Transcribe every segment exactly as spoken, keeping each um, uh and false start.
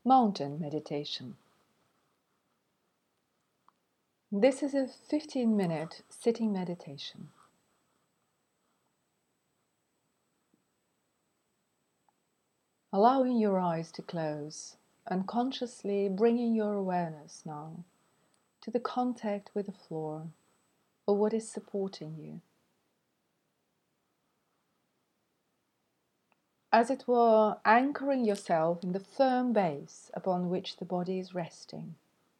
Mountain meditation. This is a fifteen minute sitting meditation. Allowing your eyes to close and consciously bringing your awareness now to the contact with the floor or what is supporting you. As it were, anchoring yourself in the firm base upon which the body is resting.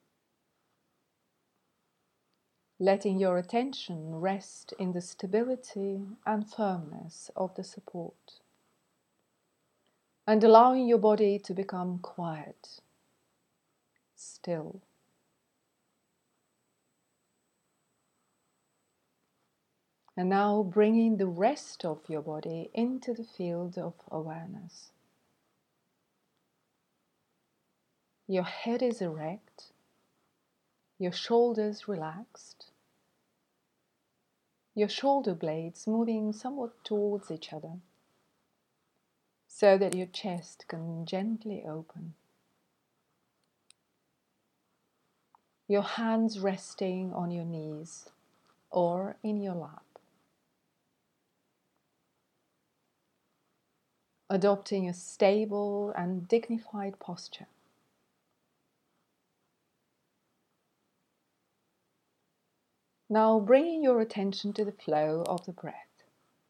Letting your attention rest in the stability and firmness of the support. And allowing your body to become quiet, still. And now bringing the rest of your body into the field of awareness. Your head is erect, your shoulders relaxed, your shoulder blades moving somewhat towards each other, so that your chest can gently open. Your hands resting on your knees or in your lap. Adopting a stable and dignified posture. Now bringing your attention to the flow of the breath.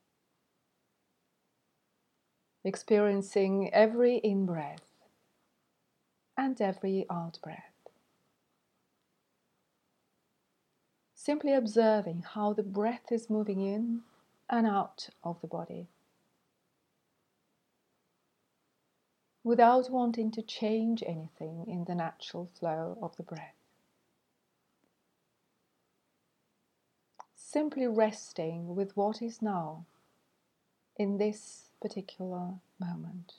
Experiencing every in-breath and every out-breath. Simply observing how the breath is moving in and out of the body. Without wanting to change anything in the natural flow of the breath. Simply resting with what is now in this particular moment.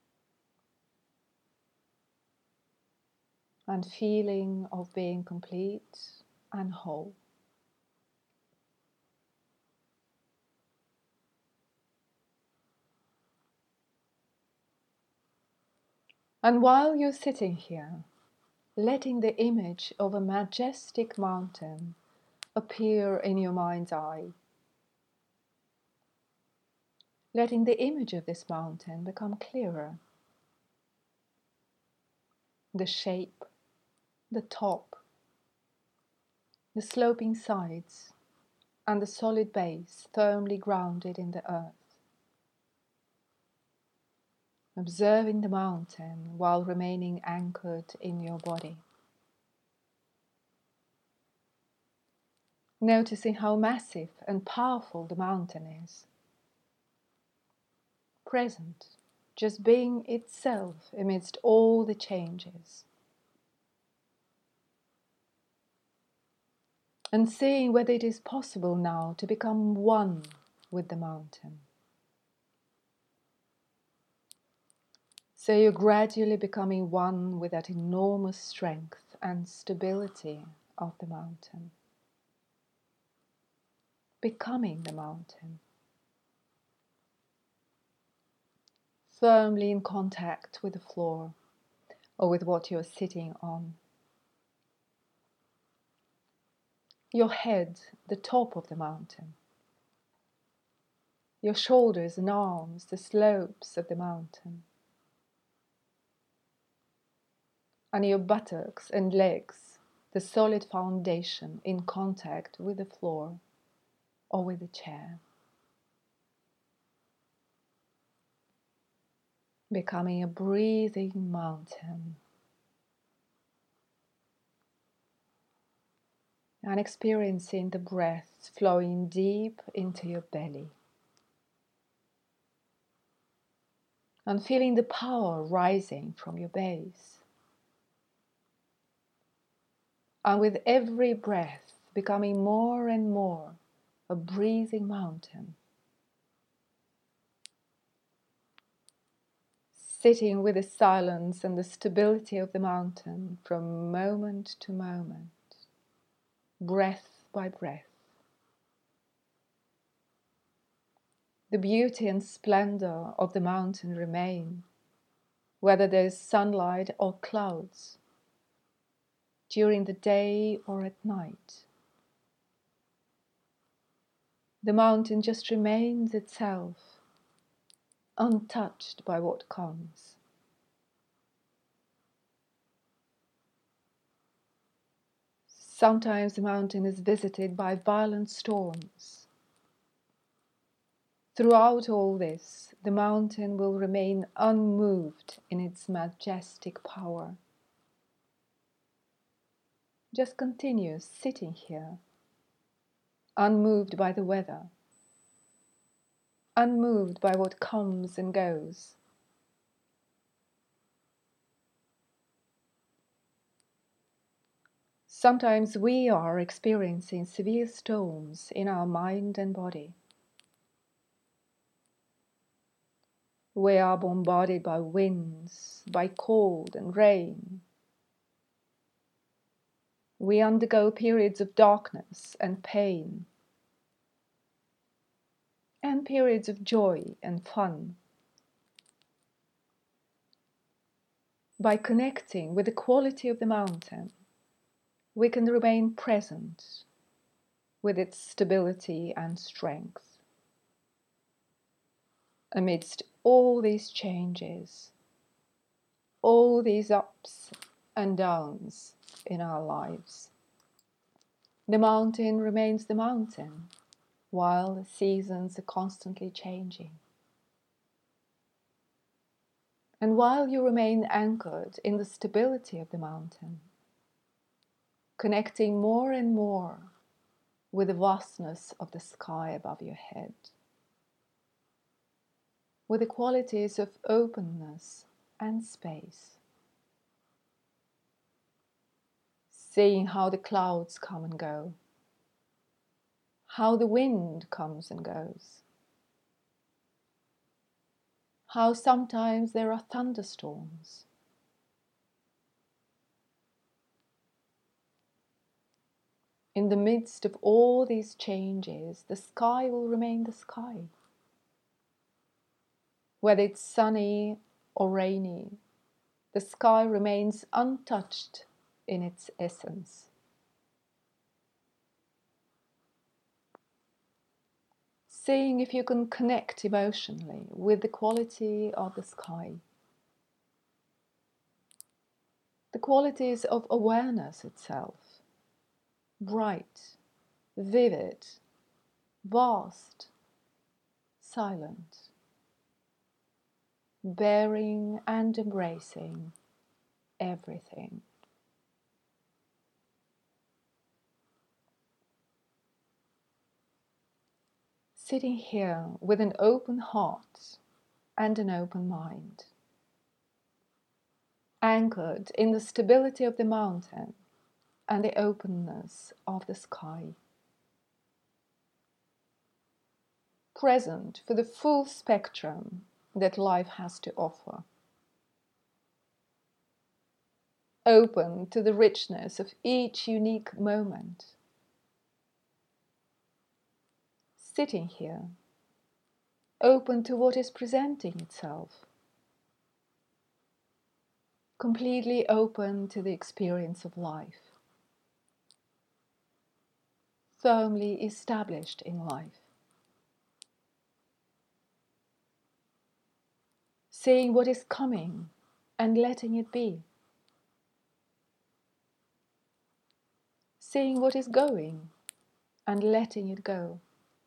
And feeling of being complete and whole. And while you're sitting here, letting the image of a majestic mountain appear in your mind's eye. Letting the image of this mountain become clearer. The shape, the top, the sloping sides, and the solid base firmly grounded in the earth. Observing the mountain while remaining anchored in your body. Noticing how massive and powerful the mountain is. Present, just being itself amidst all the changes. And seeing whether it is possible now to become one with the mountain. So you're gradually becoming one with that enormous strength and stability of the mountain. Becoming the mountain. Firmly in contact with the floor or with what you're sitting on. Your head, the top of the mountain. Your shoulders and arms, the slopes of the mountain. And your buttocks and legs, the solid foundation in contact with the floor or with the chair. Becoming a breathing mountain. And experiencing the breath flowing deep into your belly. And feeling the power rising from your base. And with every breath, becoming more and more a breathing mountain. Sitting with the silence and the stability of the mountain from moment to moment, breath by breath. The beauty and splendor of the mountain remain, whether there's sunlight or clouds, during the day or at night. The mountain just remains itself, untouched by what comes. Sometimes the mountain is visited by violent storms. Throughout all this, the mountain will remain unmoved in its majestic power. Just continue sitting here, unmoved by the weather, unmoved by what comes and goes. Sometimes we are experiencing severe storms in our mind and body. We are bombarded by winds, by cold and rain. We undergo periods of darkness and pain, and periods of joy and fun. By connecting with the quality of the mountain, we can remain present with its stability and strength. Amidst all these changes, all these ups and downs in our lives, the mountain remains the mountain, while the seasons are constantly changing. And while you remain anchored in the stability of the mountain, connecting more and more with the vastness of the sky above your head, with the qualities of openness and space, seeing how the clouds come and go, how the wind comes and goes, how sometimes there are thunderstorms. In the midst of all these changes, the sky will remain the sky. Whether it's sunny or rainy, the sky remains untouched in its essence. Seeing if you can connect emotionally with the quality of the sky. The qualities of awareness itself. Bright, vivid, vast, silent. Bearing and embracing everything. Sitting here with an open heart and an open mind, anchored in the stability of the mountain and the openness of the sky, present for the full spectrum that life has to offer, open to the richness of each unique moment. Sitting here, open to what is presenting itself, completely open to the experience of life, firmly established in life, seeing what is coming and letting it be, seeing what is going and letting it go.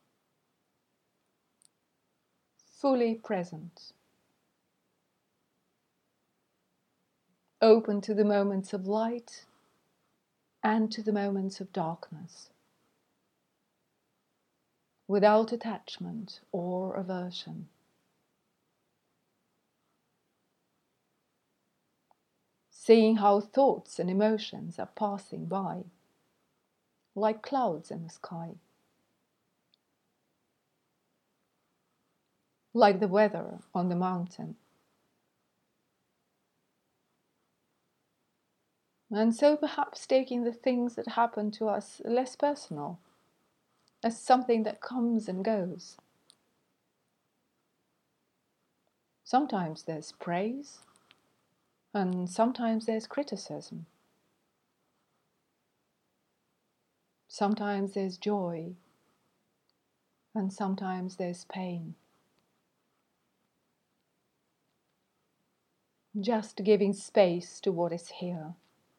Fully present, open to the moments of light and to the moments of darkness, without attachment or aversion. Seeing how thoughts and emotions are passing by, like clouds in the sky, like the weather on the mountain. And so perhaps taking the things that happen to us less personal, as something that comes and goes. Sometimes there's praise, And sometimes there's criticism. Sometimes there's joy. And sometimes there's pain. Just giving space to what is here.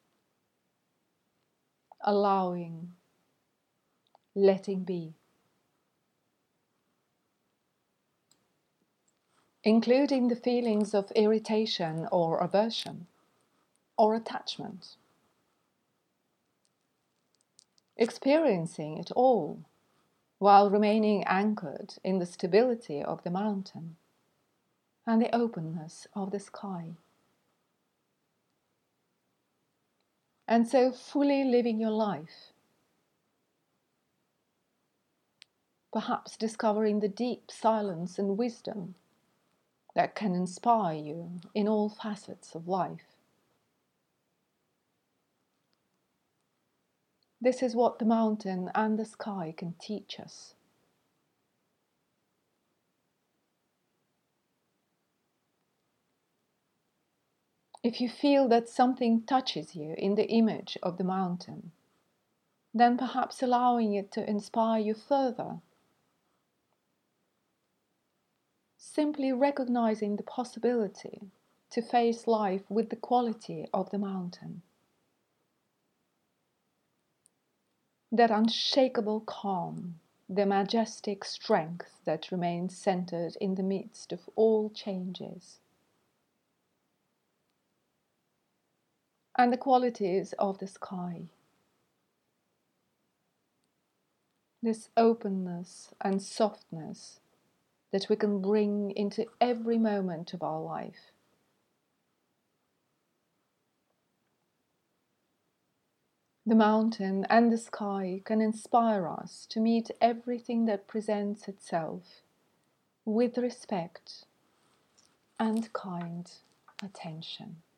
Allowing, letting be. Including the feelings of irritation or aversion or attachment. Experiencing it all while remaining anchored in the stability of the mountain and the openness of the sky. And so fully living your life, perhaps discovering the deep silence and wisdom that can inspire you in all facets of life. This is what the mountain and the sky can teach us. If you feel that something touches you in the image of the mountain, then perhaps allowing it to inspire you further. Simply recognizing the possibility to face life with the quality of the mountain. That unshakable calm, the majestic strength that remains centered in the midst of all changes. And the qualities of the sky. This openness and softness that we can bring into every moment of our life. The mountain and the sky can inspire us to meet everything that presents itself with respect and kind attention.